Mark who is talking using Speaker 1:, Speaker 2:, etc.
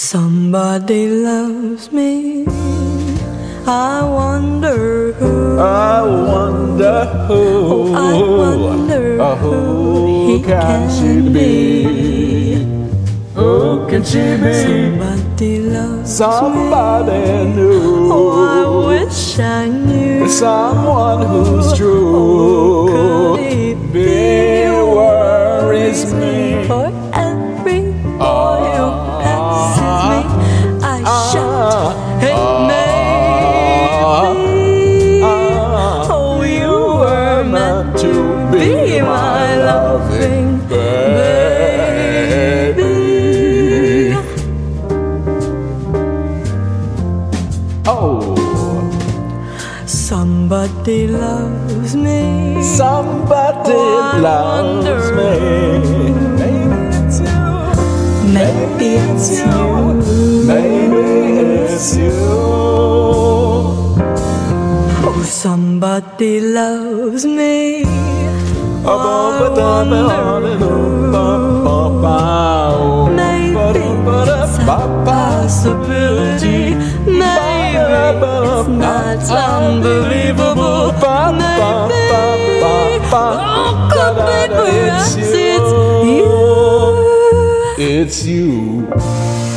Speaker 1: Somebody loves me. I wonder who.
Speaker 2: I wonder who.
Speaker 1: Oh, I wonder who he
Speaker 2: can she be? Who can she be?
Speaker 1: Somebody loves
Speaker 2: Somebody
Speaker 1: me.
Speaker 2: new.
Speaker 1: Oh, I wish I knew
Speaker 2: someone who's true.
Speaker 1: Oh, could it be?
Speaker 2: Worries me.
Speaker 1: For every boy who passes me, I shout, hey, maybe. Oh, you were meant to be my loving baby.
Speaker 2: Oh,
Speaker 1: somebody loves me.
Speaker 2: Somebody loves me. Maybe it's you.
Speaker 1: Maybe it's you.
Speaker 2: Maybe it's you.
Speaker 1: Oh, somebody loves me. Maybe it's a possibility. Maybe it's not unbelievable. Maybe, oh, could be perhaps it's you.
Speaker 2: It's you.